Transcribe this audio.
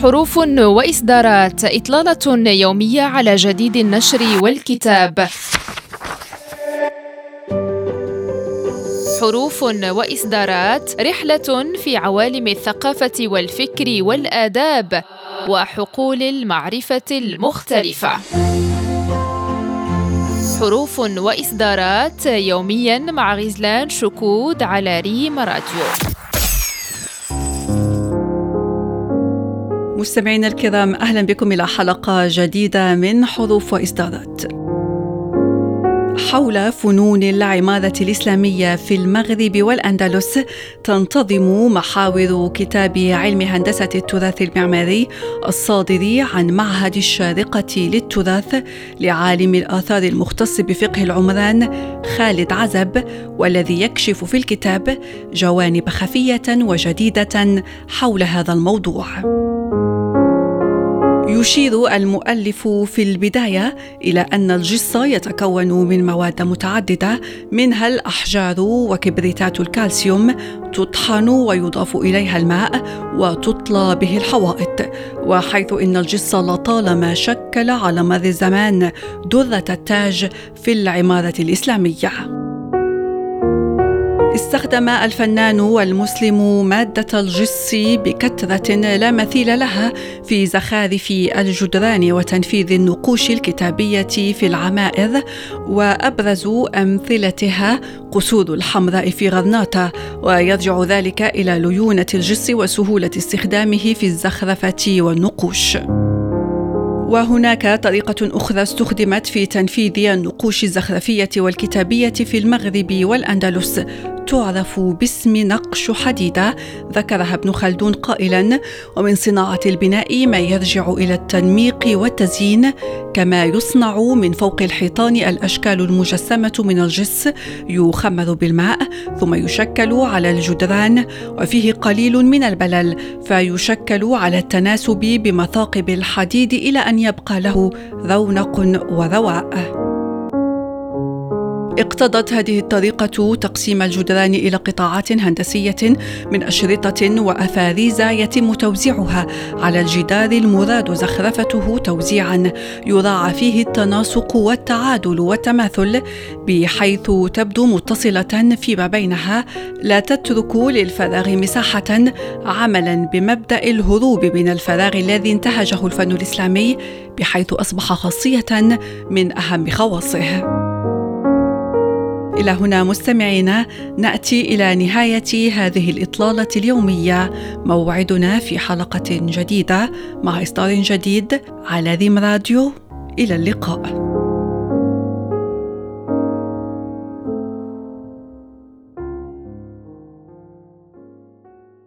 حروف وإصدارات، إطلالة يومية على جديد النشر والكتاب. حروف وإصدارات، رحلة في عوالم الثقافة والفكر والآداب وحقول المعرفة المختلفة. حروف وإصدارات يومياً مع غزلان شكود على ريم راديو. مستمعينا الكرام، أهلا بكم إلى حلقة جديدة من حروف وإصدارات حول فنون العمارة الإسلامية في المغرب والأندلس. تنتظم محاور كتاب علم هندسة التراث المعماري الصادر عن معهد الشارقة للتراث لعالم الآثار المختص بفقه العمران خالد عزب، والذي يكشف في الكتاب جوانب خفية وجديدة حول هذا الموضوع. يشير المؤلف في البداية إلى أن الجص يتكون من مواد متعددة، منها الأحجار وكبريتات الكالسيوم، تطحن ويضاف إليها الماء وتطلى به الحوائط، وحيث إن الجص لطالما شكل على مر الزمان درة التاج في العمارة الإسلامية. استخدم الفنان والمسلم مادة الجص بكثرة لا مثيل لها في زخارف الجدران وتنفيذ النقوش الكتابية في العمائر، وأبرز أمثلتها قصور الحمراء في غرناطة، ويرجع ذلك إلى ليونة الجص وسهولة استخدامه في الزخرفة والنقوش. وهناك طريقة أخرى استخدمت في تنفيذ النقوش الزخرفية والكتابية في المغرب والأندلس، تعرف باسم نقش حديدة، ذكرها ابن خلدون قائلا: ومن صناعة البناء ما يرجع إلى التنميق والتزيين، كما يصنع من فوق الحيطان الأشكال المجسمة من الجص، يخمر بالماء ثم يشكل على الجدران، وفيه قليل من البلل فيشكل على التناسب بمثاقب الحديد إلى أن يبقى له رونق ورواء. اقتضت هذه الطريقة تقسيم الجدران إلى قطاعات هندسية من أشرطة وأفاريز يتم توزيعها على الجدار المراد زخرفته توزيعا يراعى فيه التناسق والتعادل والتماثل، بحيث تبدو متصلة فيما بينها، لا تترك للفراغ مساحة، عملا بمبدأ الهروب من الفراغ الذي انتهجه الفن الإسلامي، بحيث أصبح خاصية من أهم خواصه. إلى هنا مستمعينا نأتي إلى نهاية هذه الإطلالة اليومية. موعدنا في حلقة جديدة مع إصدار جديد على ريم راديو. إلى اللقاء.